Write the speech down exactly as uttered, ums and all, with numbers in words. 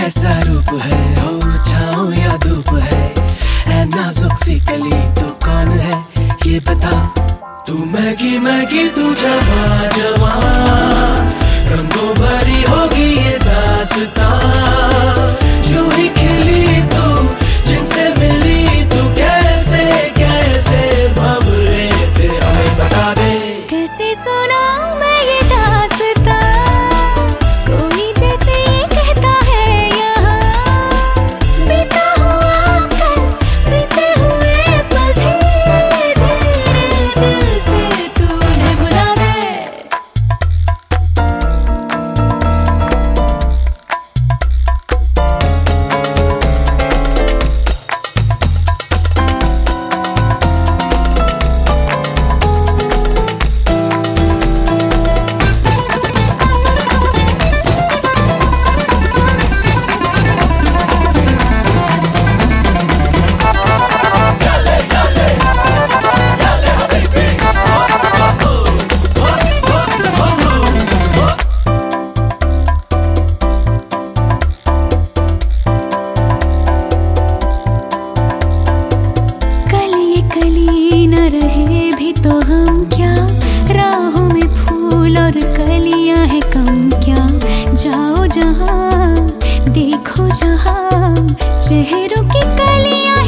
कैसा रूप है, हो छाँव या धूप है, ऐ नाजुक सी कली तो कौन है ये बता। तू महकी महकी तू जवा जवा, रंगों भरी होगी ये दास्तां। यूं ही खिली तू जिनसे मिली तू, कैसे कैसे भंवरे थे हमें बता दे। कैसे सुनाऊं मैं ये दास्तां, कोई जैसे ये कहता है यहाँ। बीता हुआ कल, बीते हुए पल, धीरे धीरे दिल से तूने भुला दे। रहे भी तो हम क्या, राहों में फूल और कलियां हैं कम क्या। जाओ जहां देखो जहां, चेहरों की कलियां